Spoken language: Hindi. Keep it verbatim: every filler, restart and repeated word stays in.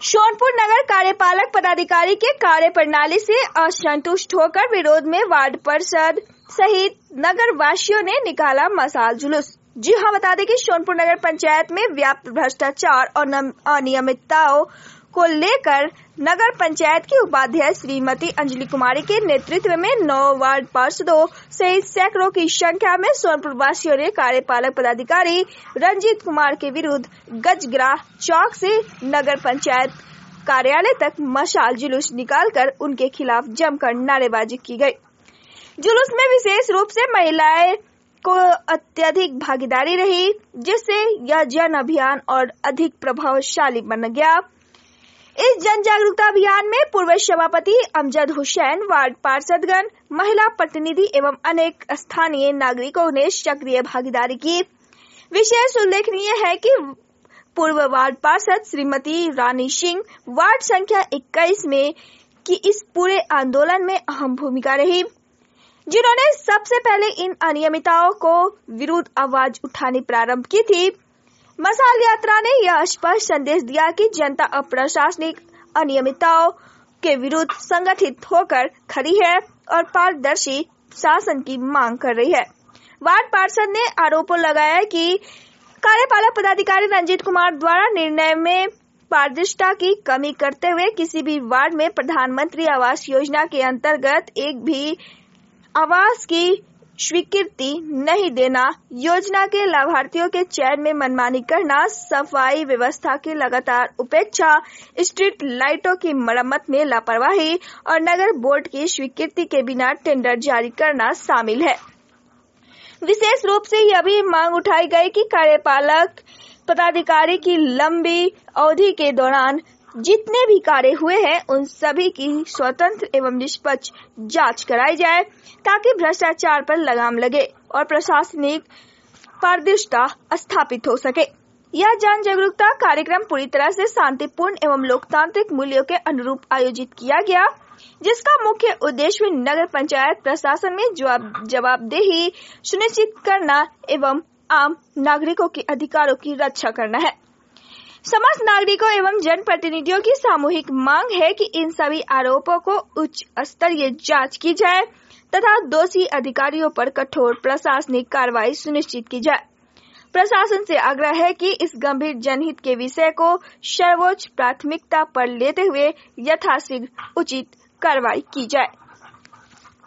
सोनपुर नगर कार्यपालक पदाधिकारी के कार्य प्रणाली से असंतुष्ट होकर विरोध में वार्ड पार्षद सहित नगर वासियों ने निकाला मशाल जुलूस। जी हां, बता दें कि सोनपुर नगर पंचायत में व्याप्त भ्रष्टाचार और अनियमितताओं को लेकर नगर पंचायत की उपाध्यक्ष श्रीमती अंजलि कुमारी के नेतृत्व में नौ वार्ड पार्षदों सहित सैकड़ों की संख्या में सोनपुर वासियों ने कार्यपालक पदाधिकारी रंजीत कुमार के विरुद्ध गजग्राह चौक से नगर पंचायत कार्यालय तक मशाल जुलूस निकालकर उनके खिलाफ जमकर नारेबाजी की गई। जुलूस में विशेष रूप से महिलाएं को अत्यधिक भागीदारी रही, जिससे यह जन अभियान और अधिक प्रभावशाली बन गया। इस जन जागरूकता अभियान में पूर्व सभापति अमजद हुसैन, वार्ड पार्षदगण, महिला प्रतिनिधि एवं अनेक स्थानीय नागरिकों ने सक्रिय भागीदारी की। विशेष उल्लेखनीय है कि पूर्व वार्ड पार्षद श्रीमती रानी सिंह वार्ड संख्या इक्कीस में की इस पूरे आंदोलन में अहम भूमिका रही, जिन्होंने सबसे पहले इन अनियमितताओं को विरुद्ध आवाज उठानी प्रारंभ की थी। मशाल यात्रा ने यह स्पष्ट संदेश दिया कि जनता अब प्रशासनिक अनियमितताओं के विरुद्ध संगठित होकर खड़ी है और पारदर्शी शासन की मांग कर रही है। वार्ड पार्षद ने आरोप लगाया कि कार्यपालक पदाधिकारी रंजीत कुमार द्वारा निर्णय में पारदर्शिता की कमी करते हुए किसी भी वार्ड में प्रधानमंत्री आवास योजना के अंतर्गत एक भी आवास की स्वीकृति नहीं देना, योजना के लाभार्थियों के चयन में मनमानी करना, सफाई व्यवस्था की लगातार उपेक्षा, स्ट्रीट लाइटों की मरम्मत में लापरवाही और नगर बोर्ड की स्वीकृति के बिना टेंडर जारी करना शामिल है। विशेष रूप से यह भी मांग उठाई गई कि कार्यपालक पदाधिकारी की लंबी अवधि के दौरान जितने भी कार्य हुए हैं उन सभी की स्वतंत्र एवं निष्पक्ष जांच कराई जाए, ताकि भ्रष्टाचार पर लगाम लगे और प्रशासनिक पारदर्शिता स्थापित हो सके। यह जन जागरूकता कार्यक्रम पूरी तरह से शांतिपूर्ण एवं लोकतांत्रिक मूल्यों के अनुरूप आयोजित किया गया, जिसका मुख्य उद्देश्य नगर पंचायत प्रशासन में जवाब जवाबदेही सुनिश्चित करना एवं आम नागरिकों के अधिकारों की रक्षा करना है। समस्त नागरिकों एवं जनप्रतिनिधियों की सामूहिक मांग है कि इन सभी आरोपों को उच्च स्तरीय जांच की जाए तथा दोषी अधिकारियों पर कठोर प्रशासनिक कार्रवाई सुनिश्चित की जाए। प्रशासन से आग्रह है कि इस गंभीर जनहित के विषय को सर्वोच्च प्राथमिकता पर लेते हुए यथाशीघ्र उचित कार्रवाई की जाए।